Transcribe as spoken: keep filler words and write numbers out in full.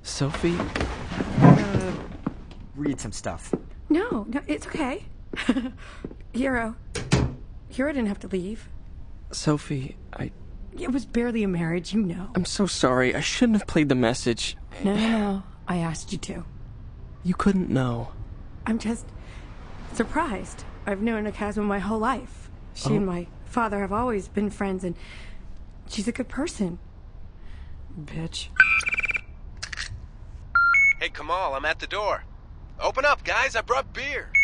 Sophie? Uh, read some stuff. No, no, it's okay. Hero. Hero didn't have to leave. Sophie, I... It was barely a marriage, you know. I'm so sorry. I shouldn't have played the message. No, no, no. I asked you to. You couldn't know. I'm just surprised. I've known Akasma my whole life. She Oh. and my father have always been friends, and she's a good person. Bitch. Hey, Kamal, I'm at the door. Open up, guys. I brought beer.